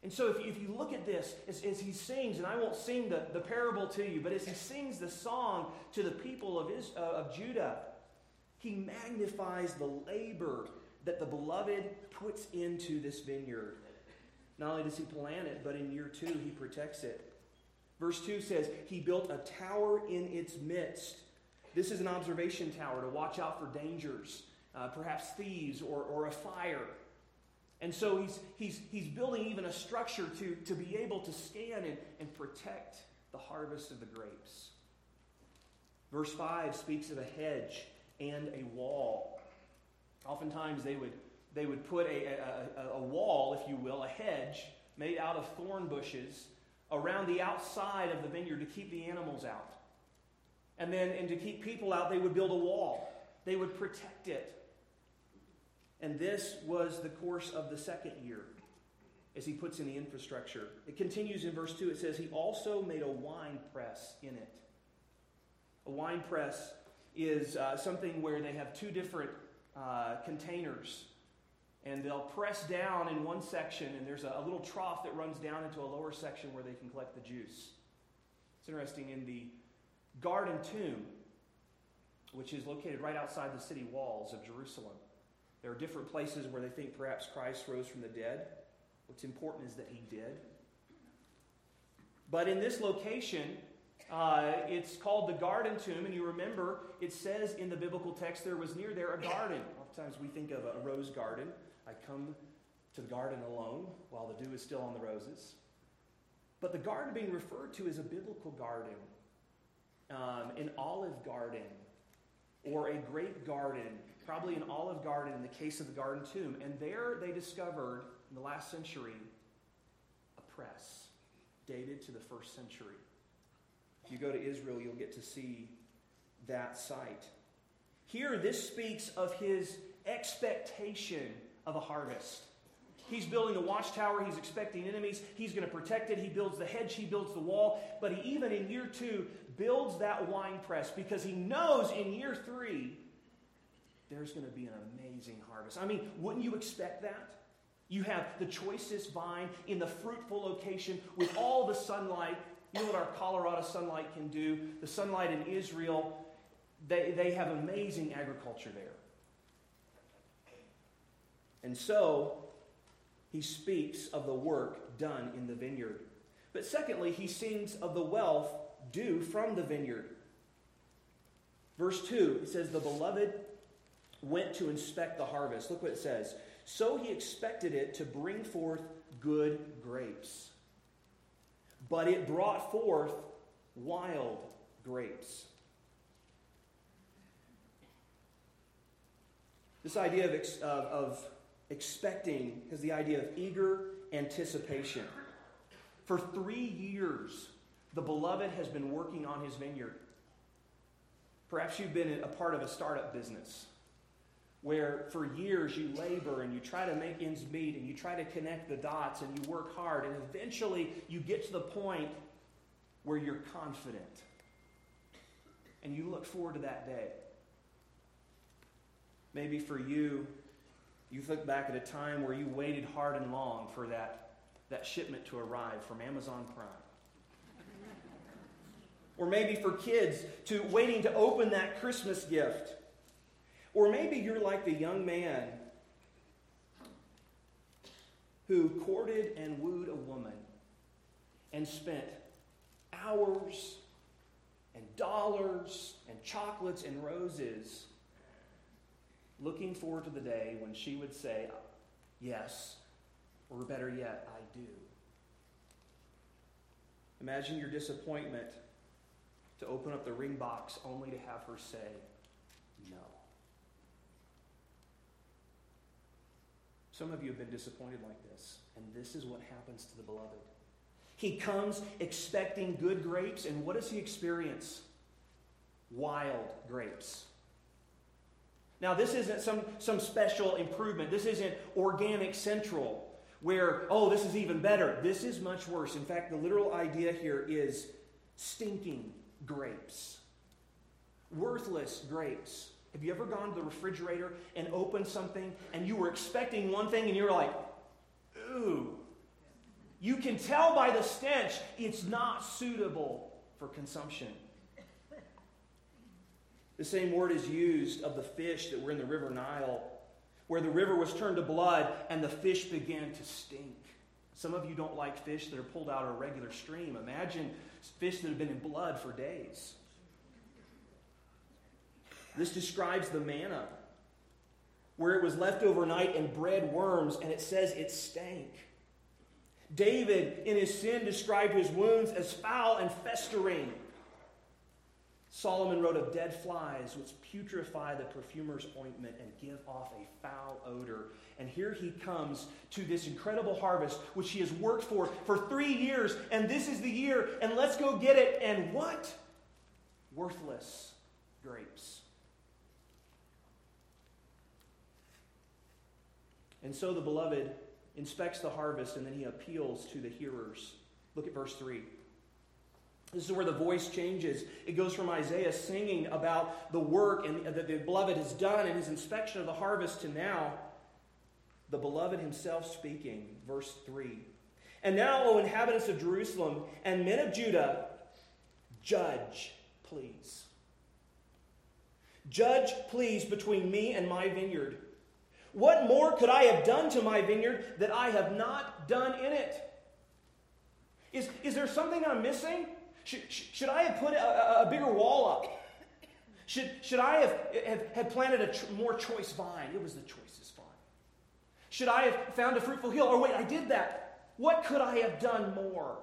And so if you look at this, as he sings, and I won't sing the parable to you, but as he sings the song to the people of Judah, he magnifies the labor that the beloved puts into this vineyard. Not only does he plant it, but in year 2, he protects it. Verse 2 says, he built a tower in its midst. This is an observation tower to watch out for dangers, perhaps thieves or a fire. And so he's building even a structure to be able to scan and protect the harvest of the grapes. Verse 5 speaks of a hedge and a wall. Oftentimes they would put a wall, if you will, a hedge made out of thorn bushes around the outside of the vineyard to keep the animals out. And to keep people out, they would build a wall. They would protect it. And this was the course of the second year as he puts in the infrastructure. It continues in verse 2. It says, he also made a wine press in it. A wine press is something where they have 2 different containers. And they'll press down in one section, and there's a little trough that runs down into a lower section where they can collect the juice. It's interesting, in the Garden Tomb, which is located right outside the city walls of Jerusalem, there are different places where they think perhaps Christ rose from the dead. What's important is that he did. But in this location, it's called the Garden Tomb, and you remember it says in the biblical text there was near there a garden. Oftentimes we think of a rose garden. I come to the garden alone while the dew is still on the roses. But the garden being referred to is a biblical garden, an olive garden, or a grape garden, probably an olive garden in the case of the Garden Tomb. And there they discovered, in the last century, a press dated to the 1st century. If you go to Israel, you'll get to see that site. Here, this speaks of his expectation of a harvest. He's building the watchtower. He's expecting enemies. He's going to protect it. He builds the hedge. He builds the wall. But he, even in year 2, builds that wine press because he knows in year 3, there's going to be an amazing harvest. I mean, wouldn't you expect that? You have the choicest vine in the fruitful location with all the sunlight. You know what our Colorado sunlight can do? The sunlight in Israel, they have amazing agriculture there. And so, he speaks of the work done in the vineyard. But secondly, he sings of the wealth due from the vineyard. Verse 2, it says, the beloved went to inspect the harvest. Look what it says. So he expected it to bring forth good grapes. But it brought forth wild grapes. This idea of expecting is the idea of eager anticipation. For 3 years, the beloved has been working on his vineyard. Perhaps you've been a part of a startup business where for years you labor and you try to make ends meet and you try to connect the dots and you work hard and eventually you get to the point where you're confident and you look forward to that day. Maybe for you, you look back at a time where you waited hard and long for that shipment to arrive from Amazon Prime. Or maybe for kids, to waiting to open that Christmas gift. Or maybe you're like the young man who courted and wooed a woman and spent hours and dollars and chocolates and roses looking forward to the day when she would say, yes, or better yet, I do. Imagine your disappointment to open up the ring box only to have her say, no. Some of you have been disappointed like this, and this is what happens to the beloved. He comes expecting good grapes, and what does he experience? Wild grapes. Now, this isn't some special improvement. This isn't Organic Central, where, oh, this is even better. This is much worse. In fact, the literal idea here is stinking grapes. Worthless grapes. Have you ever gone to the refrigerator and opened something and you were expecting one thing and you were like, ooh. You can tell by the stench it's not suitable for consumption. The same word is used of the fish that were in the river Nile, where the river was turned to blood and the fish began to stink. Some of you don't like fish that are pulled out of a regular stream. Imagine fish that have been in blood for days. This describes the manna, where it was left overnight and bred worms, and it says it stank. David, in his sin, described his wounds as foul and festering. Solomon wrote of dead flies which putrefy the perfumer's ointment and give off a foul odor. And here he comes to this incredible harvest, which he has worked for 3 years, and this is the year, and let's go get it. And what? Worthless grapes. And so the beloved inspects the harvest, and then he appeals to the hearers. Look at verse 3. This is where the voice changes. It goes from Isaiah singing about the work and that the beloved has done and his inspection of the harvest to now the beloved himself speaking. Verse 3. And now, O inhabitants of Jerusalem and men of Judah, judge, please. Judge, please, between me and my vineyard. What more could I have done to my vineyard that I have not done in it? Is there something I'm missing? Should I have put a bigger wall up? Should I have planted a more choice vine? It was the choicest vine. Should I have found a fruitful hill? Or wait, I did that. What could I have done more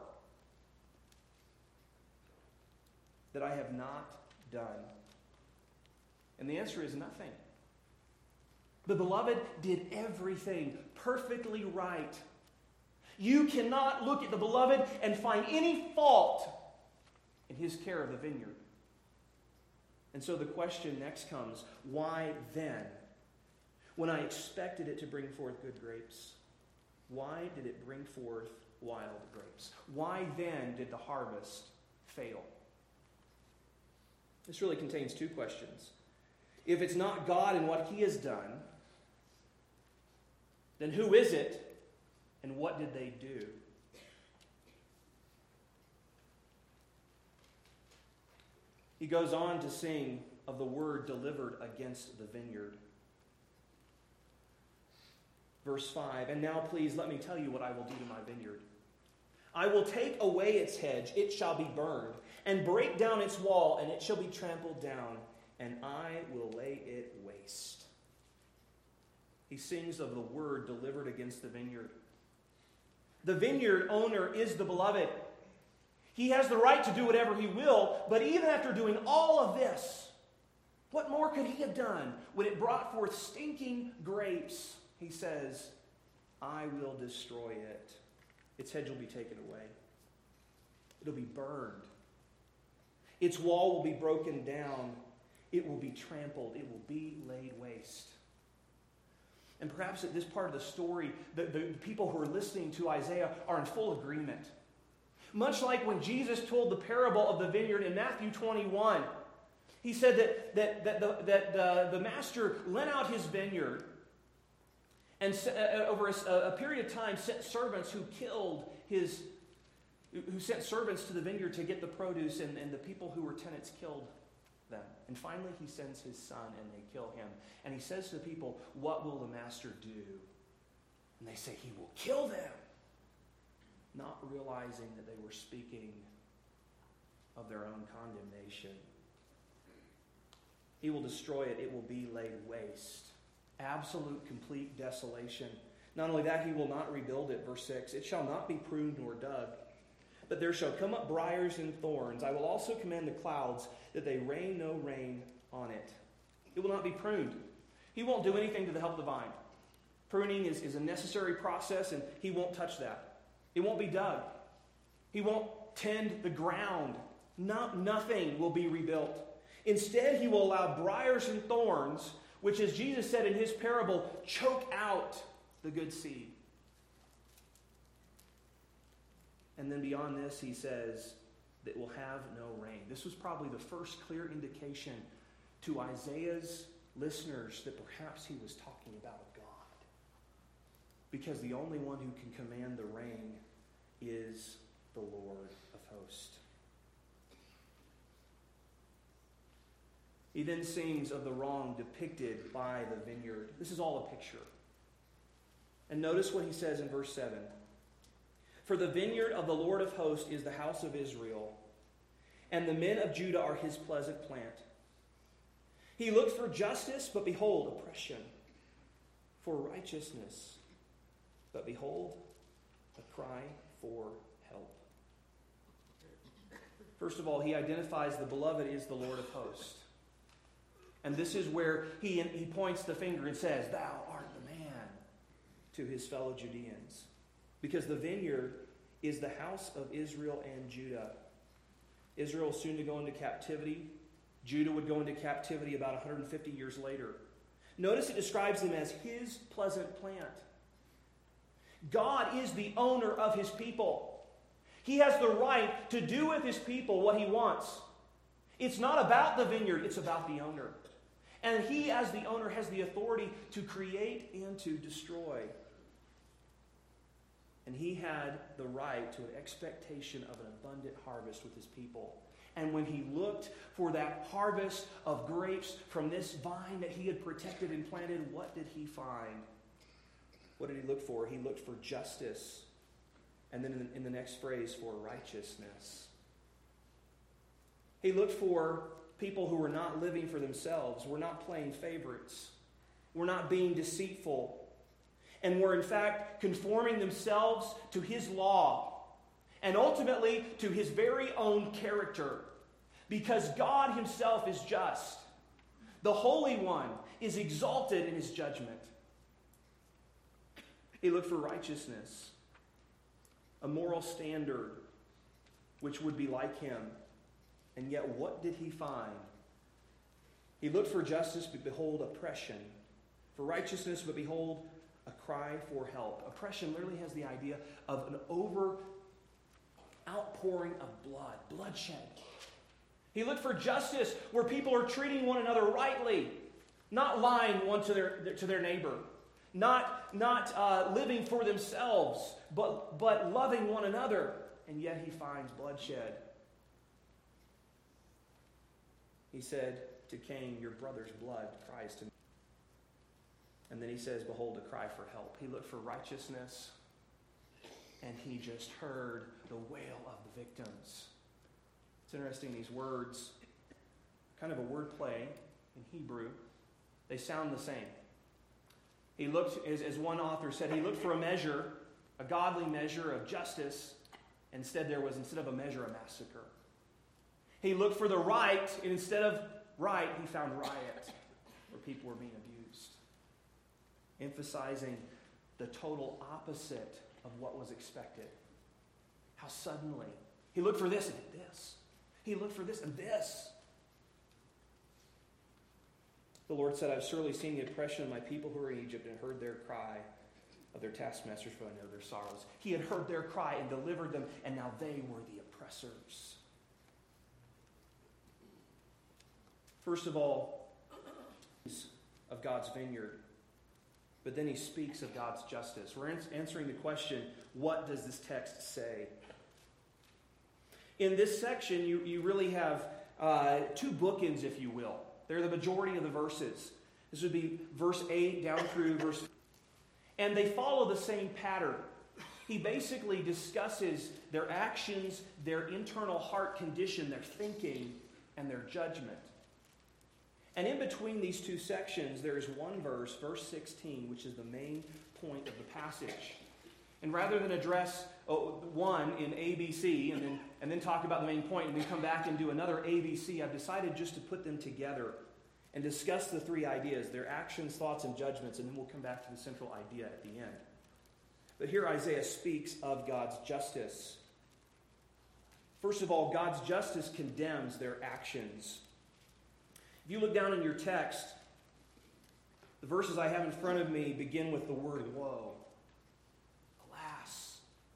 that I have not done? And the answer is nothing. The beloved did everything perfectly right. You cannot look at the beloved and find any fault in his care of the vineyard. And so the question next comes, why then? When I expected it to bring forth good grapes, why did it bring forth wild grapes? Why then did the harvest fail? This really contains two questions. If it's not God and what he has done, then who is it and what did they do? He goes on to sing of the word delivered against the vineyard. Verse 5, and now please let me tell you what I will do to my vineyard. I will take away its hedge, it shall be burned, and break down its wall, and it shall be trampled down, and I will lay it waste. He sings of the word delivered against the vineyard. The vineyard owner is the beloved. He has the right to do whatever he will, but even after doing all of this, what more could he have done when it brought forth stinking grapes? He says, I will destroy it. Its hedge will be taken away. It'll be burned. Its wall will be broken down. It will be trampled. It will be laid waste. And perhaps at this part of the story, the people who are listening to Isaiah are in full agreement. Much like when Jesus told the parable of the vineyard in Matthew 21, he said that the master lent out his vineyard and over a period of time sent servants who sent servants to the vineyard to get the produce, and the people who were tenants killed them. And finally he sends his son and they kill him. And he says to the people, what will the master do? And they say, he will kill them. Not realizing that they were speaking of their own condemnation. He will destroy it. It will be laid waste. Absolute, complete desolation. Not only that, he will not rebuild it. Verse 6, it shall not be pruned nor dug, but there shall come up briars and thorns. I will also command the clouds that they rain no rain on it. It will not be pruned. He won't do anything to help the vine. Pruning is a necessary process, and he won't touch that. It won't be dug. He won't tend the ground. Nothing will be rebuilt. Instead, he will allow briars and thorns, which, as Jesus said in his parable, choke out the good seed. And then beyond this, he says that it will have no rain. This was probably the first clear indication to Isaiah's listeners that perhaps he was talking about God. Because the only one who can command the rain is the Lord of hosts. He then sings of the wrong depicted by the vineyard. This is all a picture. And notice what he says in verse 7. For the vineyard of the Lord of hosts is the house of Israel, and the men of Judah are his pleasant plant. He looked for justice, but behold, oppression. For righteousness, but behold, a cry for help. First of all, he identifies the beloved is the Lord of hosts. And this is where he points the finger and says, thou art the man, to his fellow Judeans. Because the vineyard is the house of Israel and Judah. Israel is soon to go into captivity. Judah would go into captivity about 150 years later. Notice it describes them as his pleasant plant. God is the owner of his people. He has the right to do with his people what he wants. It's not about the vineyard, it's about the owner. And he, as the owner, has the authority to create and to destroy. And he had the right to an expectation of an abundant harvest with his people. And when he looked for that harvest of grapes from this vine that he had protected and planted, what did he find? What did he look for? He looked for justice. And then in the next phrase, for righteousness. He looked for people who were not living for themselves, were not playing favorites, were not being deceitful, and were in fact conforming themselves to his law and ultimately to his very own character, because God himself is just. The Holy One is exalted in his judgment. He looked for righteousness, a moral standard which would be like him. And yet, what did he find? He looked for justice, but behold, oppression. For righteousness, but behold, a cry for help. Oppression literally has the idea of an outpouring of blood, bloodshed. He looked for justice where people are treating one another rightly, not lying one to their neighbor, not living for themselves, but loving one another. And yet he finds bloodshed. He said to Cain, your brother's blood cries to me. And then he says, behold, a cry for help. He looked for righteousness, and he just heard the wail of the victims. It's interesting, these words, kind of a word play in Hebrew, they sound the same. He looked, as one author said, he looked for a measure, a godly measure of justice. Instead of a measure, a massacre. He looked for the right, and instead of right, he found riot, where people were being abused. Emphasizing the total opposite of what was expected. How suddenly. He looked for this and this. He looked for this and this. The Lord said, I've surely seen the oppression of my people who are in Egypt and heard their cry of their taskmasters, for I know their sorrows. He had heard their cry and delivered them, and now they were the oppressors. First of all, of God's vineyard. But then he speaks of God's justice. We're answering the question, what does this text say? In this section, you really have two bookends, if you will. They're the majority of the verses. This would be verse 8 down through verse... And they follow the same pattern. He basically discusses their actions, their internal heart condition, their thinking, and their judgment. And in between these two sections, there is one verse, verse 16, which is the main point of the passage. And rather than address one in ABC and then talk about the main point and then come back and do another ABC, I've decided just to put them together and discuss the three ideas, their actions, thoughts, and judgments, and then we'll come back to the central idea at the end. But here Isaiah speaks of God's justice. First of all, God's justice condemns their actions. If you look down in your text, the verses I have in front of me begin with the word woe. Alas.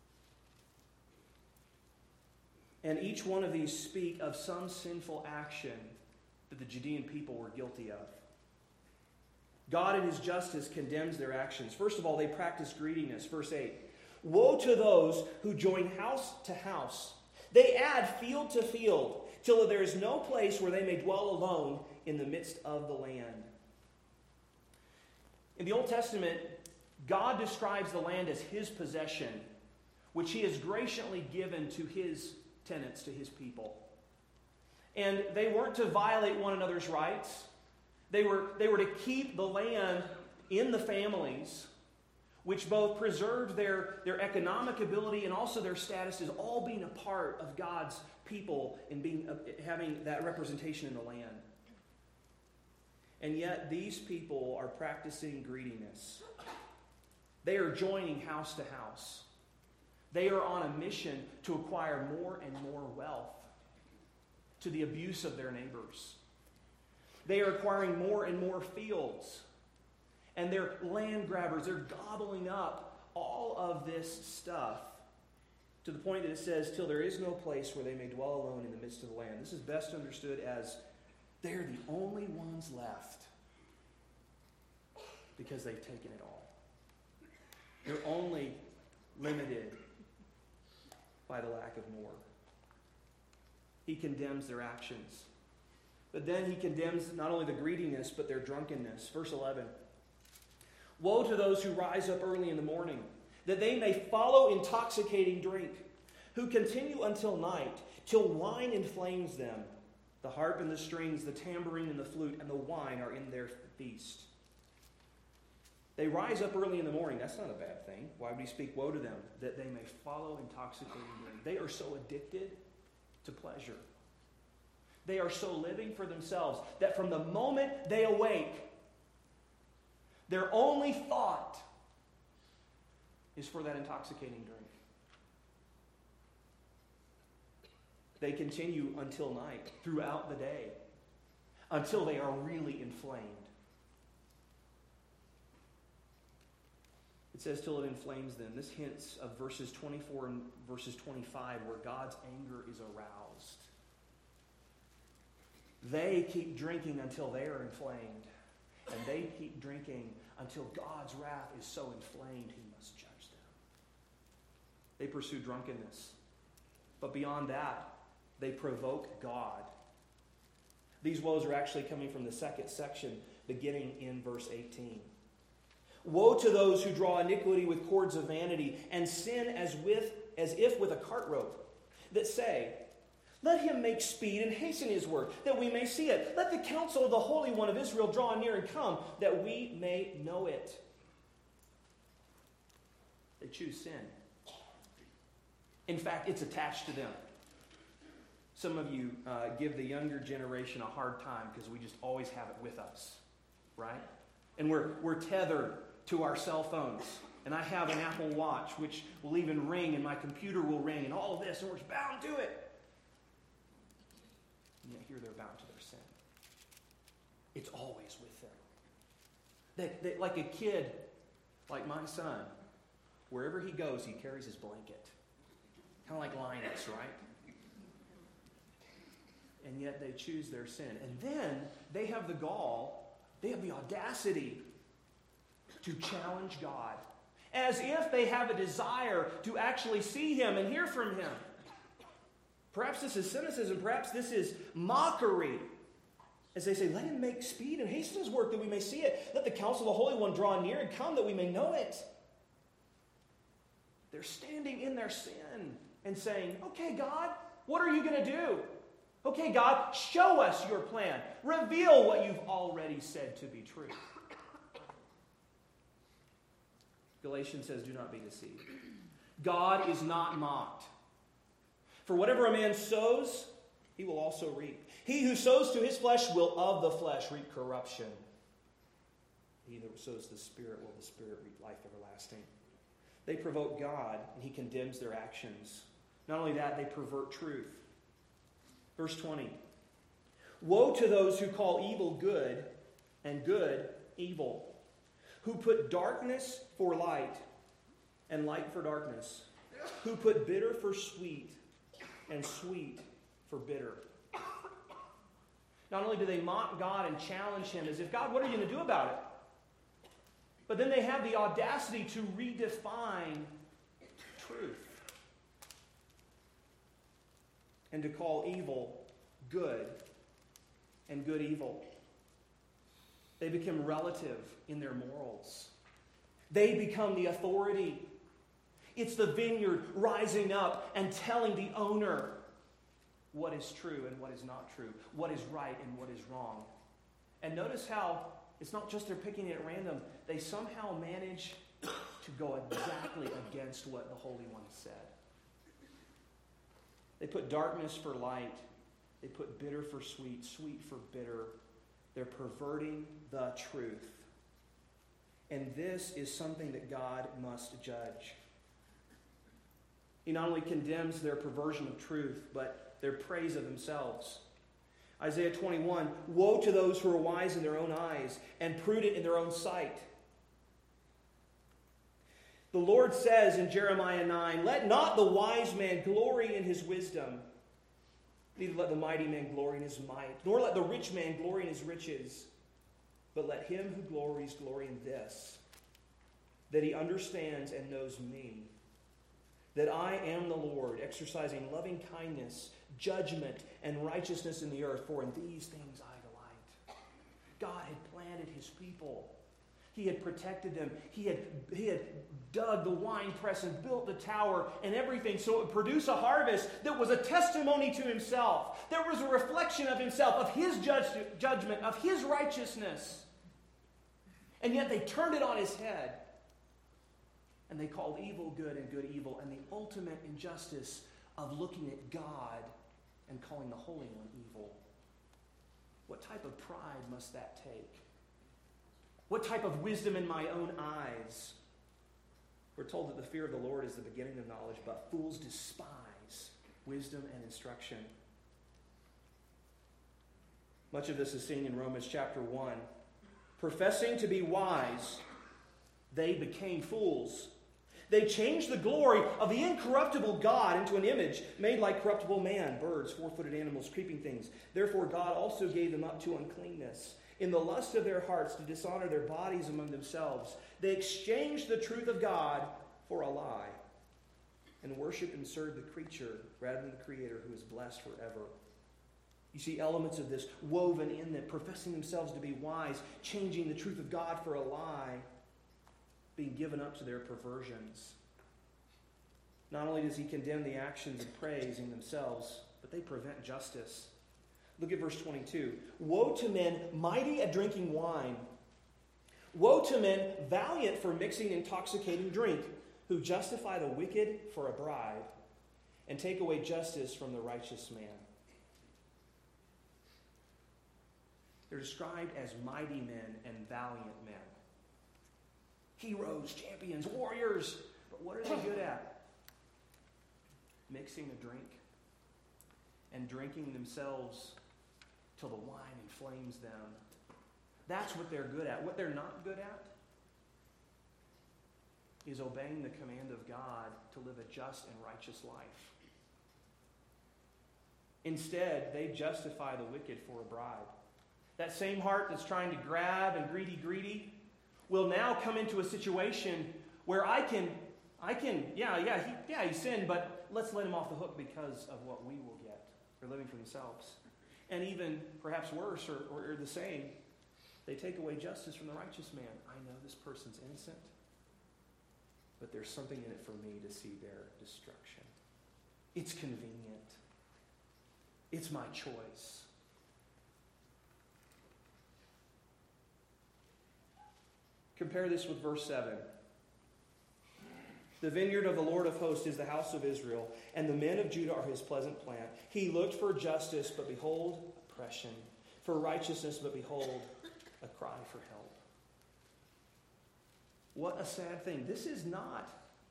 And each one of these speak of some sinful action that the Judean people were guilty of. God in his justice condemns their actions. First of all, they practice greediness. Verse 8. Woe to those who join house to house. They add field to field, till there is no place where they may dwell alone in the midst of the land. In the Old Testament, God describes the land as his possession, which he has graciously given to his tenants, to his people. And they weren't to violate one another's rights. They were to keep the land in the families, which both preserved their economic ability and also their status as all being a part of God's people and having that representation in the land. And yet these people are practicing greediness. They are joining house to house. They are on a mission to acquire more and more wealth, to the abuse of their neighbors. They are acquiring more and more fields. And they're land grabbers. They're gobbling up all of this stuff to the point that it says, till there is no place where they may dwell alone in the midst of the land. This is best understood as they're the only ones left because they've taken it all. They're only limited by the lack of more. He condemns their actions. But then he condemns not only the greediness, but their drunkenness. Verse 11. Woe to those who rise up early in the morning, that they may follow intoxicating drink, who continue until night, till wine inflames them. The harp and the strings, the tambourine and the flute, and the wine are in their feast. They rise up early in the morning. That's not a bad thing. Why would he speak woe to them? That they may follow intoxicating drink. They are so addicted to pleasure. They are so living for themselves that from the moment they awake, their only thought is for that intoxicating drink. They continue until night, throughout the day, until they are really inflamed. It says till it inflames them. This hints of verses 24 and verses 25 where God's anger is aroused. They keep drinking until they are inflamed. And they keep drinking until God's wrath is so inflamed he must judge them. They pursue drunkenness. But beyond that, they provoke God. These woes are actually coming from the second section, beginning in verse 18. Woe to those who draw iniquity with cords of vanity, and sin as if with a cart rope, that say, let him make speed and hasten his work, that we may see it. Let the counsel of the Holy One of Israel draw near and come, that we may know it. They choose sin. In fact, it's attached to them. Some of you give the younger generation a hard time because we just always have it with us, right? And we're tethered to our cell phones. And I have an Apple Watch, which will even ring, and my computer will ring, and all of this, and we're bound to it. And yet here they're bound to their sin. It's always with them. They, like a kid, like my son, wherever he goes, he carries his blanket. Kind of like Linus, right? And yet they choose their sin. And then they have the gall, they have the audacity to challenge God. As if they have a desire to actually see him and hear from him. Perhaps this is cynicism. Perhaps this is mockery. As they say, let him make speed and hasten his work that we may see it. Let the counsel of the Holy One draw near and come that we may know it. They're standing in their sin and saying, okay, God, what are you going to do? Okay, God, show us your plan. Reveal what you've already said to be true. Galatians says, do not be deceived. God is not mocked. For whatever a man sows, he will also reap. He who sows to his flesh will of the flesh reap corruption. He that sows the Spirit will the Spirit reap life everlasting. They provoke God, and he condemns their actions. Not only that, they pervert truth. Verse 20. Woe to those who call evil good and good evil, who put darkness for light and light for darkness, who put bitter for sweet and sweet for bitter. Not only do they mock God and challenge him as if, God, what are you going to do about it? But then they have the audacity to redefine and to call evil good and good evil. They become relative in their morals. They become the authority. It's the vineyard rising up and telling the owner what is true and what is not true, what is right and what is wrong. And notice how it's not just they're picking it at random. They somehow manage to go exactly against what the Holy One said. They put darkness for light. They put bitter for sweet, sweet for bitter. They're perverting the truth. And this is something that God must judge. He not only condemns their perversion of truth, but their praise of themselves. Isaiah 21, woe to those who are wise in their own eyes and prudent in their own sight. The Lord says in Jeremiah 9, let not the wise man glory in his wisdom, neither let the mighty man glory in his might, nor let the rich man glory in his riches, but let him who glories glory in this, that he understands and knows me, that I am the Lord, exercising loving kindness, judgment, and righteousness in the earth, for in these things I delight. God had planted his people. He had protected them. He had dug the wine press and built the tower and everything so it would produce a harvest that was a testimony to himself. There was a reflection of himself, of his judgment, of his righteousness. And yet they turned it on his head. And they called evil good and good evil. And the ultimate injustice of looking at God and calling the Holy One evil. What type of pride must that take? What type of wisdom in my own eyes? We're told that the fear of the Lord is the beginning of knowledge, but fools despise wisdom and instruction. Much of this is seen in Romans chapter 1. Professing to be wise, they became fools. They changed the glory of the incorruptible God into an image made like corruptible man, birds, four-footed animals, creeping things. Therefore God also gave them up to uncleanness, in the lust of their hearts, to dishonor their bodies among themselves. They exchanged the truth of God for a lie, and worshiped and served the creature rather than the Creator, who is blessed forever. You see elements of this woven in them, professing themselves to be wise, changing the truth of God for a lie, being given up to their perversions. Not only does he condemn the actions of praising themselves, but they prevent justice. Look at verse 22. Woe to men mighty at drinking wine. Woe to men valiant for mixing intoxicating drink, who justify the wicked for a bribe and take away justice from the righteous man. They're described as mighty men and valiant men. Heroes, champions, warriors. But what are they good at? Mixing a drink and drinking themselves till the wine inflames them. That's what they're good at. What they're not good at is obeying the command of God to live a just and righteous life. Instead, they justify the wicked for a bribe. That same heart that's trying to grab and greedy, will now come into a situation where he sinned, but let's let him off the hook because of what we will get. They're living for themselves. And even perhaps worse or the same, they take away justice from the righteous man. I know this person's innocent, but there's something in it for me to see their destruction. It's convenient. It's my choice. Compare this with verse 7. The vineyard of the Lord of hosts is the house of Israel, and the men of Judah are his pleasant plant. He looked for justice, but behold, oppression. For righteousness, but behold, a cry for help. What a sad thing. This is not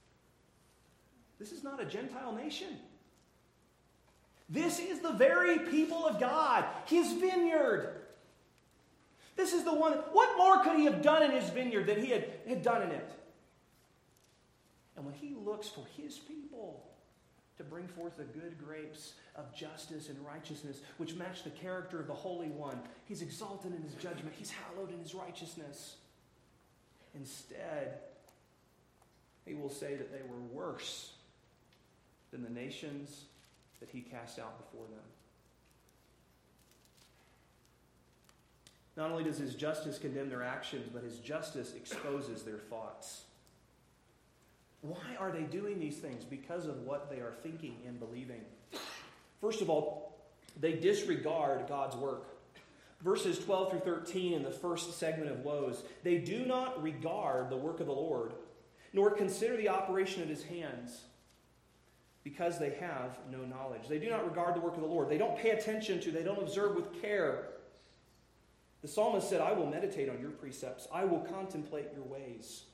a Gentile nation. This is the very people of God, his vineyard. This is the one. What more could he have done in his vineyard than he had done in it? And when he looks for his people to bring forth the good grapes of justice and righteousness, which match the character of the Holy One, he's exalted in his judgment. He's hallowed in his righteousness. Instead, he will say that they were worse than the nations that he cast out before them. Not only does his justice condemn their actions, but his justice exposes their thoughts. Why are they doing these things? Because of what they are thinking and believing. First of all, they disregard God's work. Verses 12 through 13 in the first segment of woes, they do not regard the work of the Lord, nor consider the operation of his hands, because they have no knowledge. They do not regard the work of the Lord. They don't pay attention to, they don't observe with care. The psalmist said, I will meditate on your precepts. I will contemplate your ways.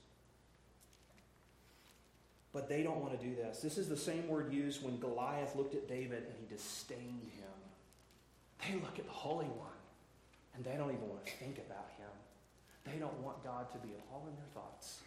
But they don't want to do this. This is the same word used when Goliath looked at David and he disdained him. They look at the Holy One and they don't even want to think about him. They don't want God to be at all in their thoughts.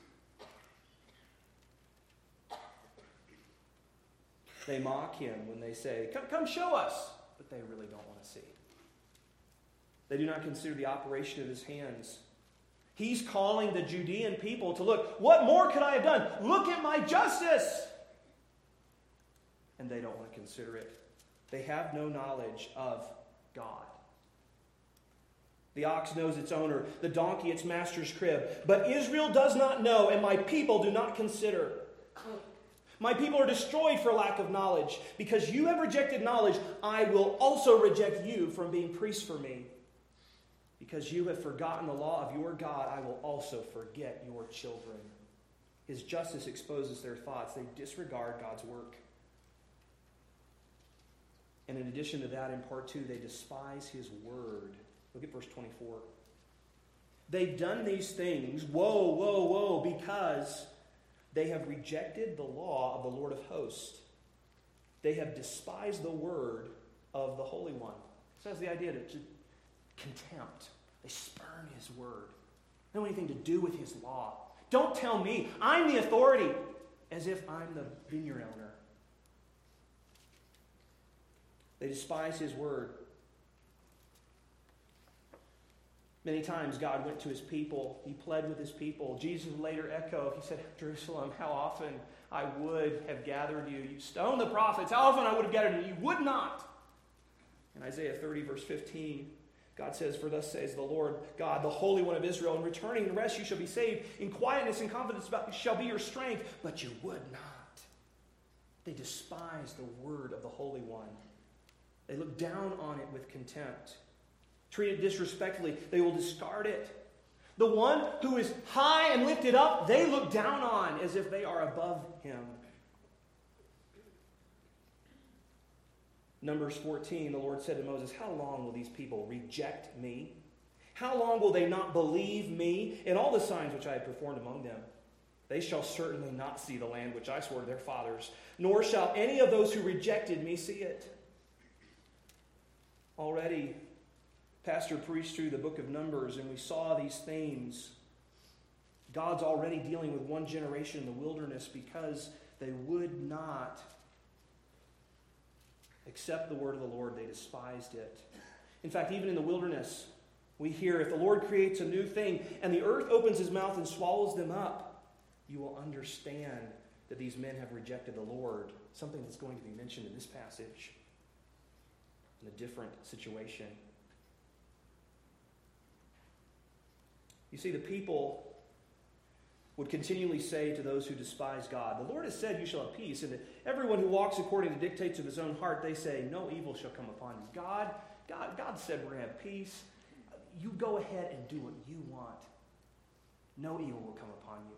They mock him when they say, come show us. But they really don't want to see. They do not consider the operation of his hands. He's calling the Judean people to look, what more could I have done? Look at my justice. And they don't want to consider it. They have no knowledge of God. The ox knows its owner, the donkey its master's crib. But Israel does not know, and my people do not consider. My people are destroyed for lack of knowledge. Because you have rejected knowledge, I will also reject you from being priests for me. Because you have forgotten the law of your God, I will also forget your children. His justice exposes their thoughts. They disregard God's work. And in addition to that, in part 2, they despise his word. Look at verse 24. They've done these things, woe, because they have rejected the law of the Lord of hosts. They have despised the word of the Holy One. So that's the idea to contempt. They spurn his word. They don't have anything to do with his law. Don't tell me I'm the authority, as if I'm the vineyard owner. They despise his word. Many times God went to his people. He pled with his people. Jesus would later echo, he said, Jerusalem, how often I would have gathered you. You stoned the prophets. How often I would have gathered you. You would not. In Isaiah 30, verse 15, God says, for thus says the Lord God, the Holy One of Israel, in returning and rest you shall be saved. In quietness and confidence shall be your strength. But you would not. They despise the word of the Holy One. They look down on it with contempt. Treat it disrespectfully. They will discard it. The one who is high and lifted up, they look down on as if they are above him. Numbers 14, the Lord said to Moses, how long will these people reject me? How long will they not believe me in all the signs which I have performed among them? They shall certainly not see the land which I swore to their fathers, nor shall any of those who rejected me see it. Already, Pastor preached through the book of Numbers, and we saw these themes. God's already dealing with one generation in the wilderness because they would not accept the word of the Lord. They despised it. In fact, even in the wilderness, we hear, if the Lord creates a new thing and the earth opens his mouth and swallows them up, you will understand that these men have rejected the Lord. Something that's going to be mentioned in this passage in a different situation. You see, the people would continually say to those who despise God, the Lord has said you shall have peace, and that everyone who walks according to the dictates of his own heart, they say, no evil shall come upon you. God said we're going to have peace. You go ahead and do what you want. No evil will come upon you.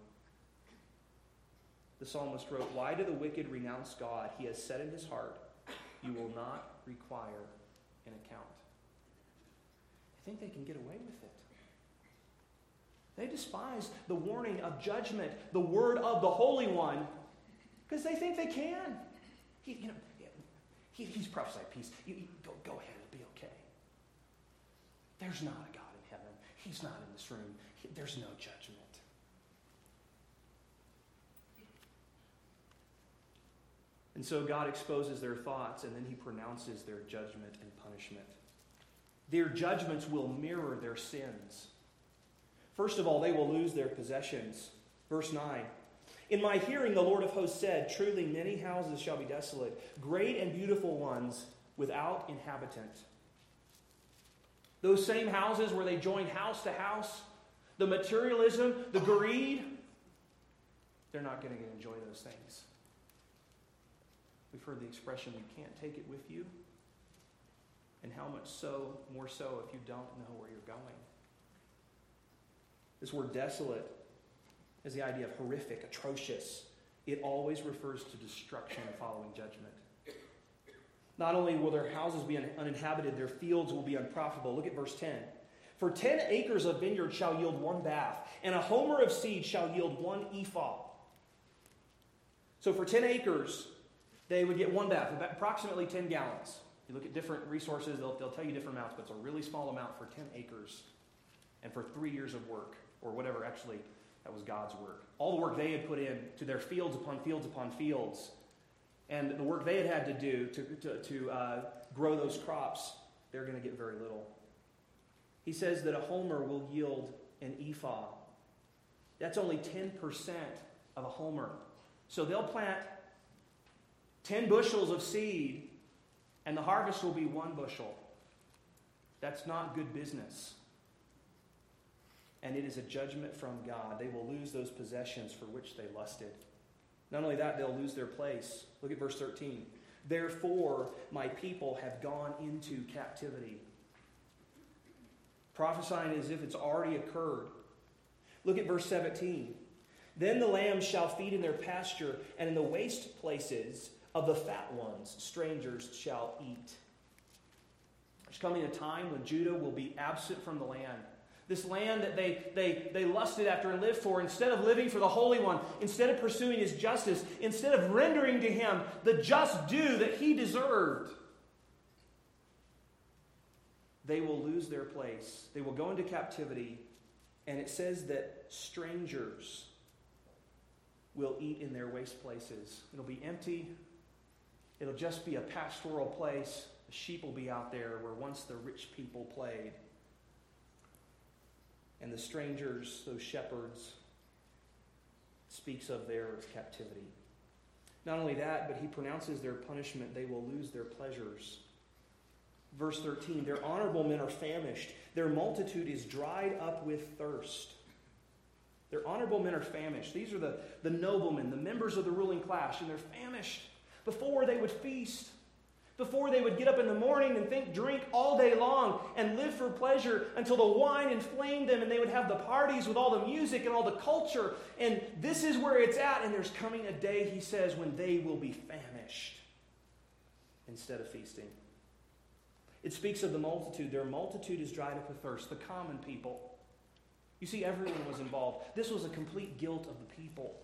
The psalmist wrote, why do the wicked renounce God? He has said in his heart, you will not require an account. I think they can get away with it. They despise the warning of judgment, the word of the Holy One, because they think they can. He's prophesied peace. You go ahead, it'll be okay. There's not a God in heaven. He's not in this room. There's no judgment. And so God exposes their thoughts, and then he pronounces their judgment and punishment. Their judgments will mirror their sins. First of all, they will lose their possessions. Verse 9, In my hearing, the Lord of hosts said, truly many houses shall be desolate, great and beautiful ones without inhabitant. Those same houses where they joined house to house, the materialism, the greed, they're not going to enjoy those things. We've heard the expression, you can't take it with you. And how much so, more so, if you don't know where you're going. This word desolate is the idea of horrific, atrocious. It always refers to destruction following judgment. Not only will their houses be uninhabited, their fields will be unprofitable. Look at verse 10. For 10 acres of vineyard shall yield 1 bath, and a homer of seed shall yield 1 ephah. So for 10 acres, they would get 1 bath, approximately 10 gallons. You look at different resources, they'll tell you different amounts, but it's a really small amount for 10 acres. And for 3 years of work, or whatever, actually, that was God's work. All the work they had put in to their fields upon fields upon fields, and the work they had to do to grow those crops, they're going to get very little. He says that a homer will yield an ephah. That's only 10% of a homer. So they'll plant 10 bushels of seed, and the harvest will be 1 bushel. That's not good business. And it is a judgment from God. They will lose those possessions for which they lusted. Not only that, they'll lose their place. Look at verse 13. Therefore, my people have gone into captivity. Prophesying as if it's already occurred. Look at verse 17. Then the lambs shall feed in their pasture, and in the waste places of the fat ones strangers shall eat. There's coming a time when Judah will be absent from the land. This land that they lusted after and lived for, instead of living for the Holy One, instead of pursuing His justice, instead of rendering to Him the just due that He deserved, they will lose their place. They will go into captivity, and it says that strangers will eat in their waste places. It'll be empty. It'll just be a pastoral place. The sheep will be out there where once the rich people played. And the strangers, those shepherds, speaks of their captivity. Not only that, but he pronounces their punishment. They will lose their pleasures. Verse 13, their honorable men are famished. Their multitude is dried up with thirst. Their honorable men are famished. These are the noblemen, the members of the ruling class, and they're famished. Before they would feast. Before they would get up in the morning and drink all day long and live for pleasure until the wine inflamed them and they would have the parties with all the music and all the culture. And this is where it's at. And there's coming a day, he says, when they will be famished instead of feasting. It speaks of the multitude. Their multitude is dried up with thirst. The common people. You see, everyone was involved. This was a complete guilt of the people.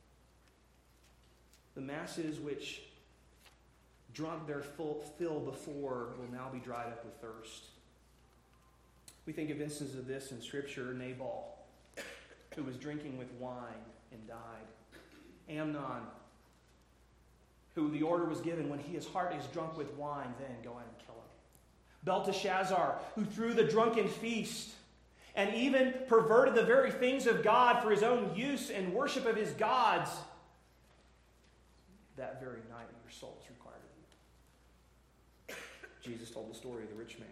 The masses which drunk their fill before will now be dried up with thirst. We think of instances of this in Scripture. Nabal, who was drinking with wine and died. Amnon, who the order was given when his heart is drunk with wine, then go out and kill him. Belteshazzar, who threw the drunken feast and even perverted the very things of God for his own use and worship of his gods. That very night your soul is required of you. Jesus told the story of the rich man.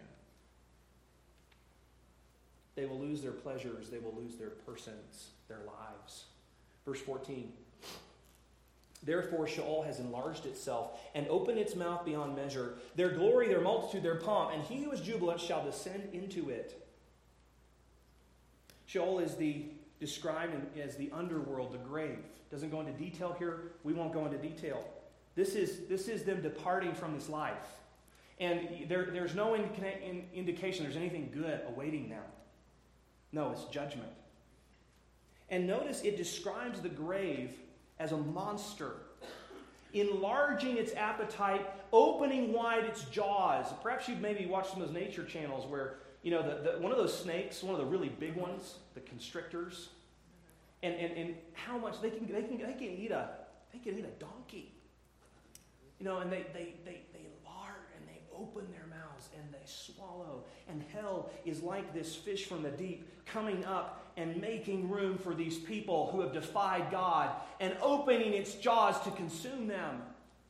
They will lose their pleasures. They will lose their persons, their lives. Verse 14. Therefore Sheol has enlarged itself and opened its mouth beyond measure. Their glory, their multitude, their pomp, and he who is jubilant shall descend into it. Sheol is described as the underworld, the grave. Doesn't go into detail here. We won't go into detail. This is them departing from this life. And there's no indication there's anything good awaiting them. No, it's judgment. And notice it describes the grave as a monster, enlarging its appetite, opening wide its jaws. Perhaps you've maybe watched some of those nature channels where, you know, one of those snakes, one of the really big ones, the constrictors, and how much they can eat a donkey. You know, and they enlarge and they open their mouths and they swallow. And hell is like this fish from the deep coming up and making room for these people who have defied God and opening its jaws to consume them.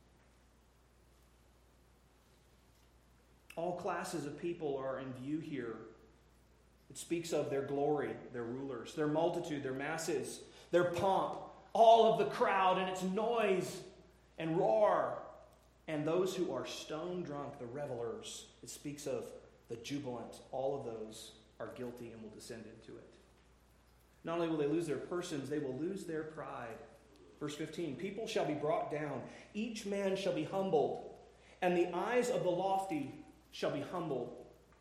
All classes of people are in view here. It speaks of their glory, their rulers, their multitude, their masses, their pomp, all of the crowd and its noise and roar, and those who are stone drunk, the revelers. It speaks of the jubilant. All of those are guilty and will descend into it. Not only will they lose their persons, they will lose their pride. Verse 15, people shall be brought down, each man shall be humbled, and the eyes of the lofty shall be humbled.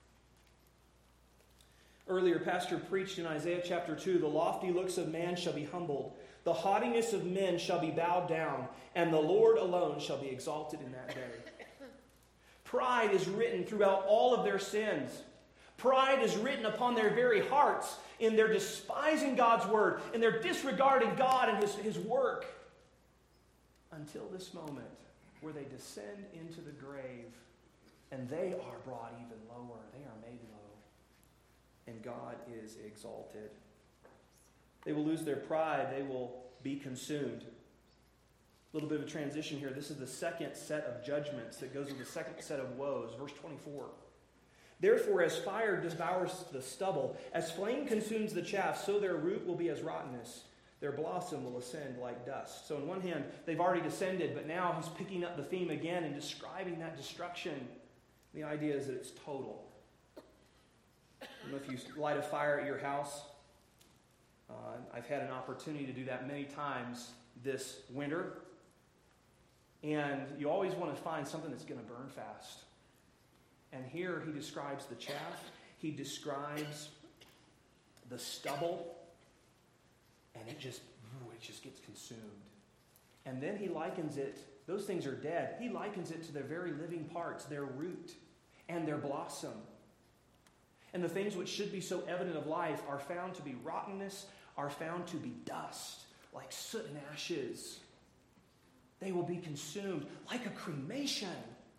Earlier, Pastor preached in Isaiah chapter 2, the lofty looks of man shall be humbled, the haughtiness of men shall be bowed down, and the Lord alone shall be exalted in that day. Pride is written throughout all of their sins. Pride is written upon their very hearts in their despising God's word, in their disregarding God and His work, until this moment where they descend into the grave and they are brought even lower. They are made low. And God is exalted. They will lose their pride. They will be consumed. A little bit of a transition here. This is the second set of judgments that goes with the second set of woes. Verse 24. Therefore, as fire devours the stubble, as flame consumes the chaff, so their root will be as rottenness. Their blossom will ascend like dust. So on one hand, they've already descended, but now he's picking up the theme again and describing that destruction. The idea is that it's total. I don't know if you light a fire at your house. I've had an opportunity to do that many times this winter. And you always want to find something that's going to burn fast. And here he describes the chaff. He describes the stubble. And it just gets consumed. And then he likens it, those things are dead. He likens it to their very living parts, their root and their blossom. And the things which should be so evident of life are found to be rottenness, are found to be dust, like soot and ashes. They will be consumed like a cremation.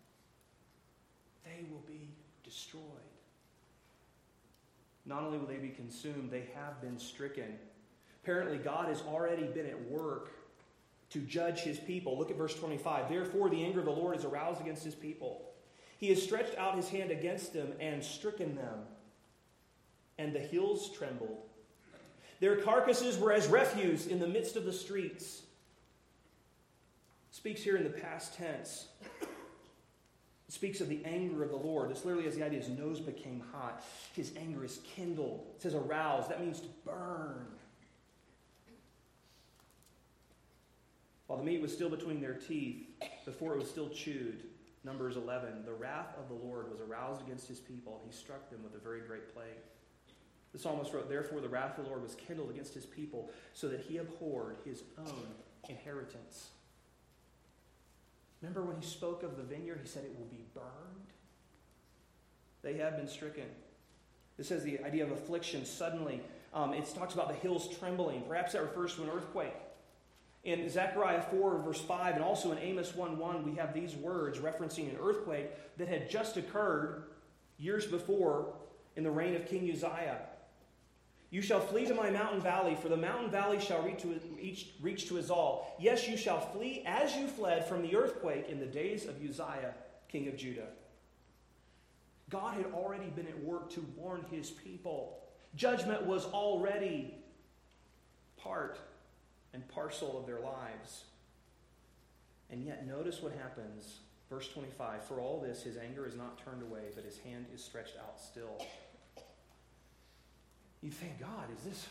They will be destroyed. Not only will they be consumed, they have been stricken. Apparently, God has already been at work to judge his people. Look at verse 25. Therefore, the anger of the Lord is aroused against his people. He has stretched out his hand against them and stricken them. And the hills trembled. Their carcasses were as refuse in the midst of the streets. Speaks here in the past tense. It speaks of the anger of the Lord. This literally has the idea his nose became hot. His anger is kindled. It says aroused. That means to burn. While the meat was still between their teeth, before it was still chewed, Numbers 11, the wrath of the Lord was aroused against his people, and he struck them with a very great plague. The psalmist wrote, therefore the wrath of the Lord was kindled against his people, so that he abhorred his own inheritance. Remember when he spoke of the vineyard, he said it will be burned? They have been stricken. This has the idea of affliction suddenly. It talks about the hills trembling. Perhaps that refers to an earthquake. In Zechariah 4, verse 5, and also in Amos 1:1, we have these words referencing an earthquake that had just occurred years before in the reign of King Uzziah. You shall flee to my mountain valley, for the mountain valley shall reach to Azal. Yes, you shall flee as you fled from the earthquake in the days of Uzziah, king of Judah. God had already been at work to warn his people. Judgment was already part and parcel of their lives. And yet notice what happens. Verse 25, for all this his anger is not turned away, but his hand is stretched out still. You think, God,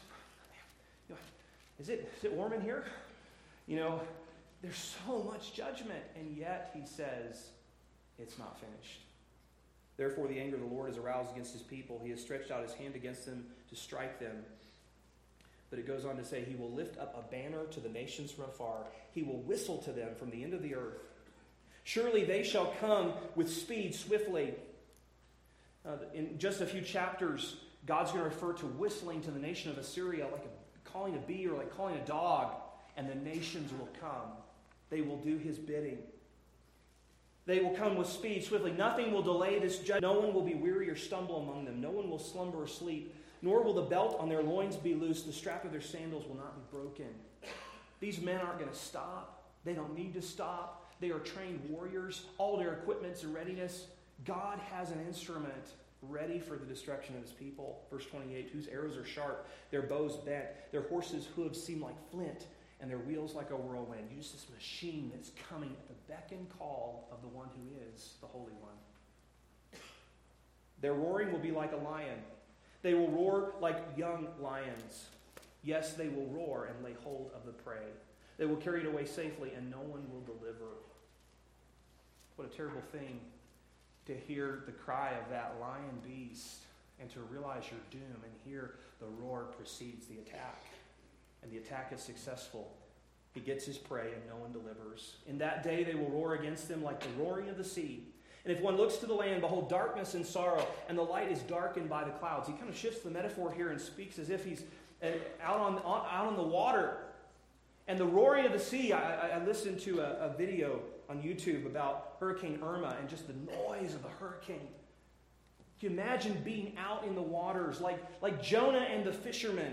is it warm in here? There's so much judgment, and yet he says it's not finished. Therefore the anger of the Lord is aroused against his people. He has stretched out his hand against them to strike them. But it goes on to say, he will lift up a banner to the nations from afar. He will whistle to them from the end of the earth. Surely they shall come with speed swiftly. In just a few chapters, God's going to refer to whistling to the nation of Assyria like calling a bee or like calling a dog. And the nations will come. They will do his bidding. They will come with speed, swiftly. Nothing will delay this judgment. No one will be weary or stumble among them. No one will slumber or sleep, nor will the belt on their loins be loosed. The strap of their sandals will not be broken. These men aren't going to stop. They don't need to stop. They are trained warriors. All their equipment's in readiness. God has an instrument ready for the destruction of his people. Verse 28, whose arrows are sharp, their bows bent, their horses' hooves seem like flint, and their wheels like a whirlwind. Use this machine that's coming at the beck and call of the one who is the Holy One. Their roaring will be like a lion. They will roar like young lions. Yes, they will roar and lay hold of the prey. They will carry it away safely, and no one will deliver. What a terrible thing to hear the cry of that lion beast and to realize your doom, and hear the roar precedes the attack. And the attack is successful. He gets his prey, and no one delivers. In that day they will roar against them like the roaring of the sea. And if one looks to the land, behold, darkness and sorrow, and the light is darkened by the clouds. He kind of shifts the metaphor here and speaks as if he's out on the water. And the roaring of the sea, I listened to a video on YouTube about Hurricane Irma and just the noise of the hurricane. Can you imagine being out in the waters like Jonah and the fishermen,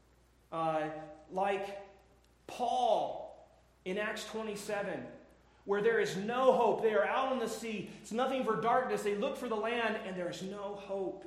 like Paul in Acts 27, where there is no hope. They are out on the sea. It's nothing for darkness. They look for the land, and there is no hope.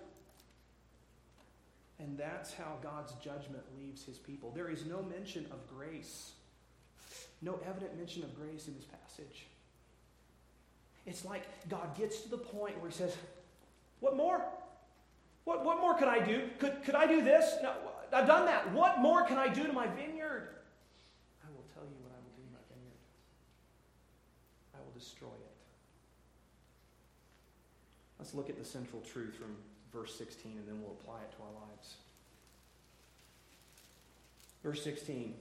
And that's how God's judgment leaves his people. There is no mention of grace. No evident mention of grace in this passage. It's like God gets to the point where he says, what more? What more could I do? Could I do this? No, I've done that. What more can I do to my vineyard? I will tell you what I will do to my vineyard. I will destroy it. Let's look at the central truth from verse 16, and then we'll apply it to our lives. Verse 16.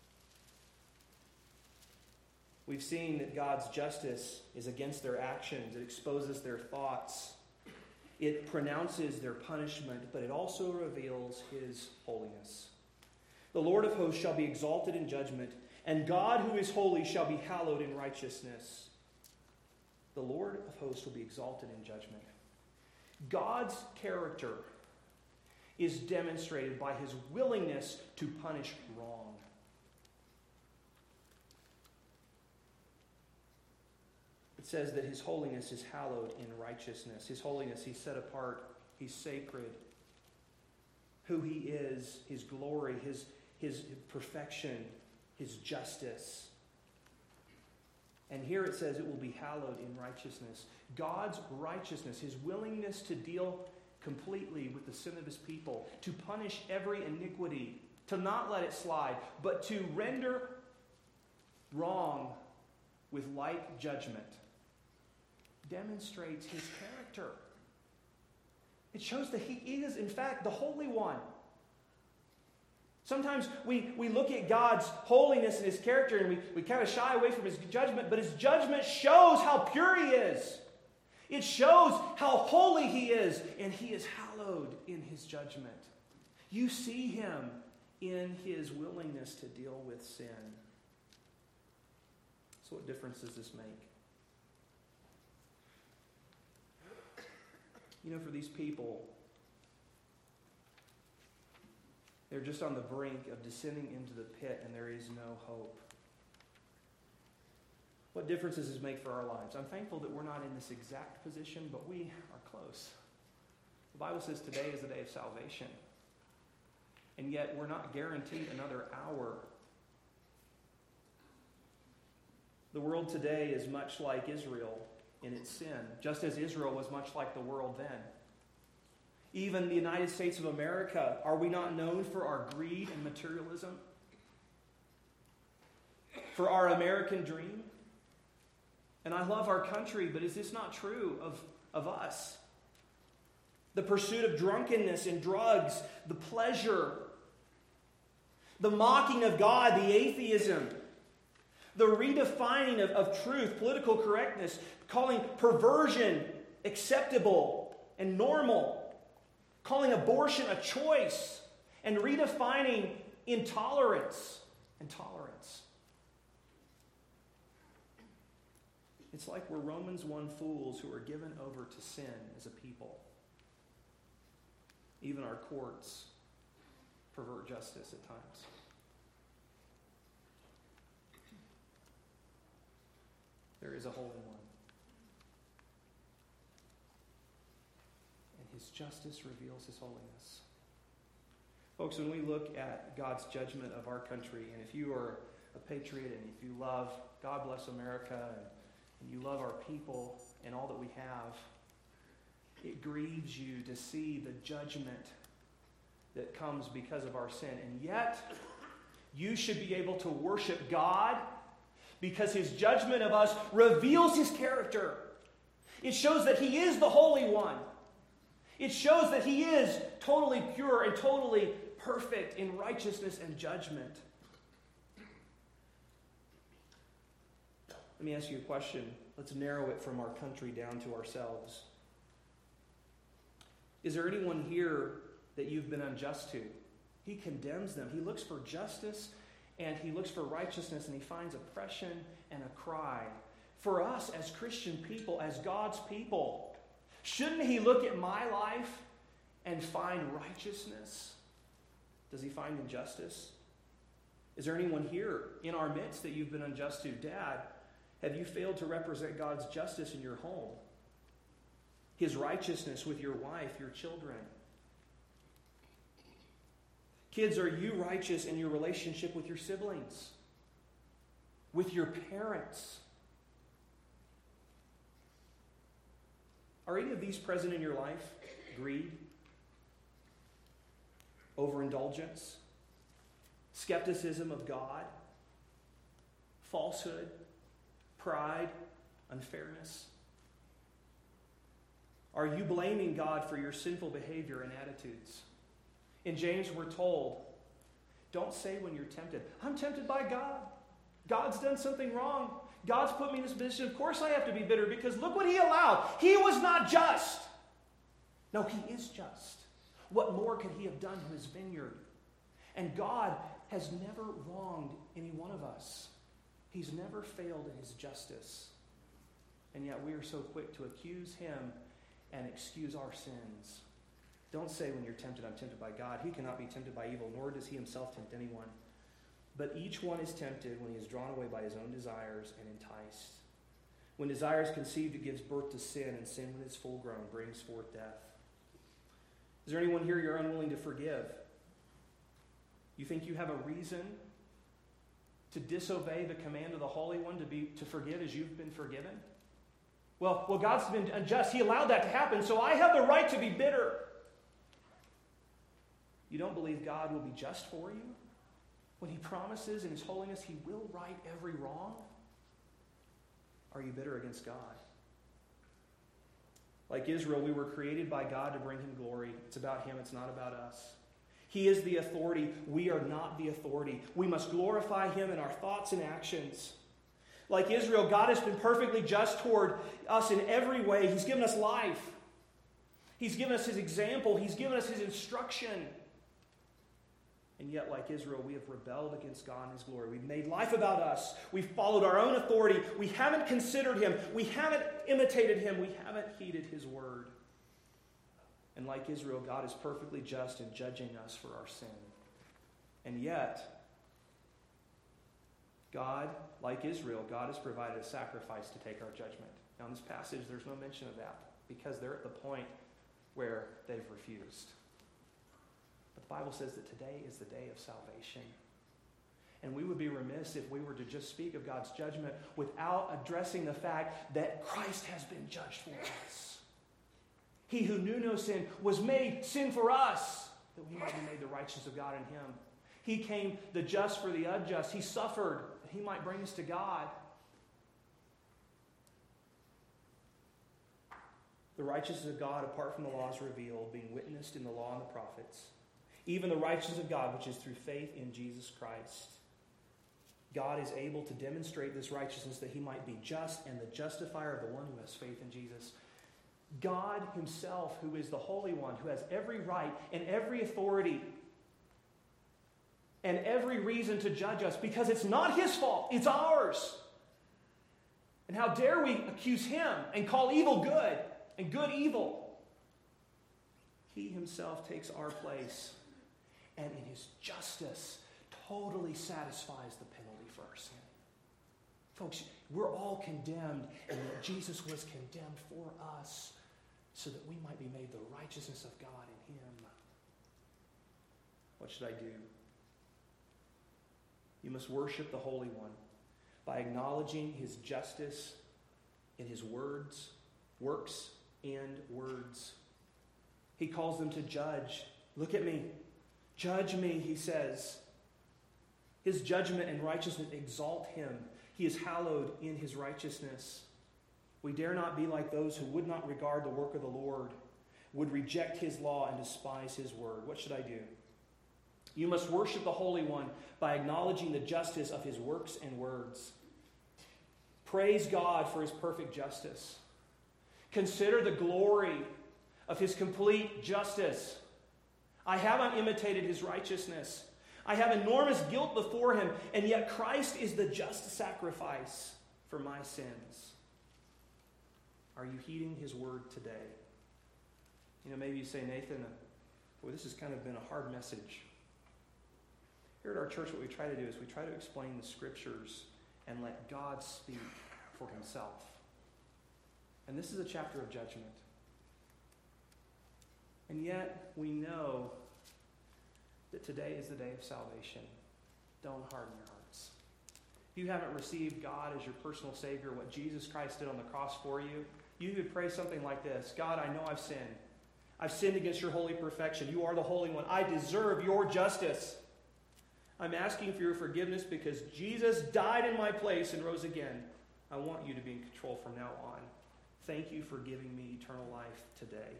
We've seen that God's justice is against their actions. It exposes their thoughts. It pronounces their punishment, but it also reveals his holiness. The Lord of hosts shall be exalted in judgment, and God who is holy shall be hallowed in righteousness. The Lord of hosts will be exalted in judgment. God's character is demonstrated by his willingness to punish wrong. It says that his holiness is hallowed in righteousness. His holiness, he's set apart. He's sacred. Who he is, his glory, his perfection, his justice. And here it says it will be hallowed in righteousness. God's righteousness, his willingness to deal completely with the sin of his people, to punish every iniquity, to not let it slide, but to render wrong with like judgment, demonstrates his character. It shows that he is, in fact, the Holy One. Sometimes we look at God's holiness and his character and we kind of shy away from his judgment, but his judgment shows how pure he is. It shows how holy he is, and he is hallowed in his judgment. You see him in his willingness to deal with sin. So what difference does this make? You know, for these people, they're just on the brink of descending into the pit, and there is no hope. What difference does this make for our lives? I'm thankful that we're not in this exact position, but we are close. The Bible says today is the day of salvation. And yet we're not guaranteed another hour. The world today is much like Israel in its sin, just as Israel was much like the world then. Even the United States of America, are we not known for our greed and materialism? For our American dream? And I love our country, but is this not true of us? The pursuit of drunkenness and drugs, the pleasure, the mocking of God, the atheism, the redefining of truth, political correctness, calling perversion acceptable and normal, calling abortion a choice, and redefining intolerance and tolerance. It's like we're Romans 1 fools who are given over to sin as a people. Even our courts pervert justice at times. There is a Holy One. And His justice reveals His holiness. Folks, when we look at God's judgment of our country, and if you are a patriot and if you love, God bless America, and you love our people and all that we have, it grieves you to see the judgment that comes because of our sin. And yet, you should be able to worship God because His judgment of us reveals His character. It shows that He is the Holy One. It shows that He is totally pure and totally perfect in righteousness and judgment. Let me ask you a question. Let's narrow it from our country down to ourselves. Is there anyone here that you've been unjust to? He condemns them. He looks for justice and he looks for righteousness, and he finds oppression and a cry. For us as Christian people, as God's people, shouldn't He look at my life and find righteousness? Does He find injustice? Is there anyone here in our midst that you've been unjust to? Dad, have you failed to represent God's justice in your home? His righteousness with your wife, your children? Kids, are you righteous in your relationship with your siblings? With your parents? Are any of these present in your life? Greed? Overindulgence? Skepticism of God? Falsehood? Pride? Unfairness? Are you blaming God for your sinful behavior and attitudes? In James, we're told, don't say when you're tempted, I'm tempted by God. God's done something wrong. God's put me in this position. Of course I have to be bitter because look what He allowed. He was not just. No, He is just. What more could He have done to His vineyard? And God has never wronged any one of us. He's never failed in His justice. And yet we are so quick to accuse Him and excuse our sins. Don't say when you're tempted, I'm tempted by God. He cannot be tempted by evil, nor does He Himself tempt anyone. But each one is tempted when he is drawn away by his own desires and enticed. When desire is conceived, it gives birth to sin, and sin, when it's full grown, brings forth death. Is there anyone here you're unwilling to forgive? You think you have a reason to disobey the command of the Holy One to forgive as you've been forgiven? Well, God's been unjust. He allowed that to happen, so I have the right to be bitter. You don't believe God will be just for you? When He promises in His holiness He will right every wrong? Are you bitter against God? Like Israel, we were created by God to bring Him glory. It's about Him, it's not about us. He is the authority. We are not the authority. We must glorify Him in our thoughts and actions. Like Israel, God has been perfectly just toward us in every way. He's given us life. He's given us His example. He's given us His instruction. And yet, like Israel, we have rebelled against God and His glory. We've made life about us. We've followed our own authority. We haven't considered Him. We haven't imitated Him. We haven't heeded His word. And like Israel, God is perfectly just in judging us for our sin. And yet, God, like Israel, God has provided a sacrifice to take our judgment. Now, in this passage, there's no mention of that because they're at the point where they've refused. But the Bible says that today is the day of salvation. And we would be remiss if we were to just speak of God's judgment without addressing the fact that Christ has been judged for us. He who knew no sin was made sin for us, that we might be made the righteousness of God in Him. He came the just for the unjust. He suffered that He might bring us to God. The righteousness of God, apart from the law, is revealed, being witnessed in the law and the prophets. Even the righteousness of God, which is through faith in Jesus Christ. God is able to demonstrate this righteousness that He might be just and the justifier of the one who has faith in Jesus. God Himself, who is the Holy One, who has every right and every authority and every reason to judge us, because it's not His fault, it's ours. And how dare we accuse him and call evil good and good evil? He himself takes our place, and in his justice totally satisfies the penalty for our sin. Folks, we're all condemned, and yet Jesus was condemned for us so that we might be made the righteousness of God in him. What should I do? You must worship the Holy One by acknowledging his justice in his works, and words. He calls them to judge. Look at me. Judge me, he says. His judgment and righteousness exalt him. He is hallowed in his righteousness. We dare not be like those who would not regard the work of the Lord, would reject his law and despise his word. What should I do? You must worship the Holy One by acknowledging the justice of his works and words. Praise God for his perfect justice. Consider the glory of his complete justice. I haven't imitated his righteousness. I have enormous guilt before him, and yet Christ is the just sacrifice for my sins. Are you heeding his word today? You know, maybe you say, Nathan, boy, this has kind of been a hard message. Here at our church, what we try to do is we try to explain the scriptures and let God speak for himself. And this is a chapter of judgment. And yet, we know that today is the day of salvation. Don't harden your hearts. If you haven't received God as your personal Savior, what Jesus Christ did on the cross for you, you could pray something like this: God, I know I've sinned. I've sinned against your holy perfection. You are the Holy One. I deserve your justice. I'm asking for your forgiveness because Jesus died in my place and rose again. I want you to be in control from now on. Thank you for giving me eternal life today.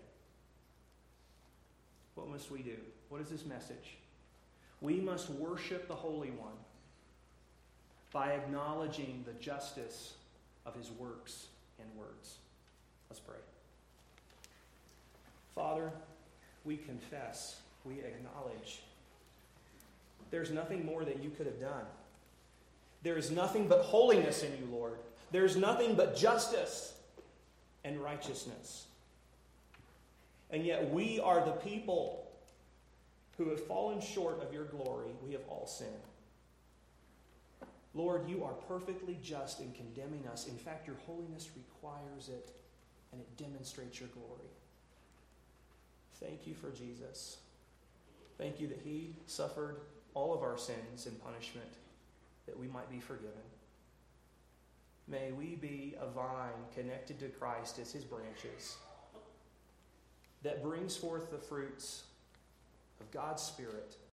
What must we do? What is this message? We must worship the Holy One by acknowledging the justice of his works and words. Let's pray. Father, we confess, we acknowledge there's nothing more that you could have done. There is nothing but holiness in you, Lord. There's nothing but justice and righteousness. And yet we are the people who have fallen short of your glory. We have all sinned. Lord, you are perfectly just in condemning us. In fact, your holiness requires it, and it demonstrates your glory. Thank you for Jesus. Thank you that he suffered all of our sins and punishment, that we might be forgiven. May we be a vine connected to Christ as his branches that brings forth the fruits of God's Spirit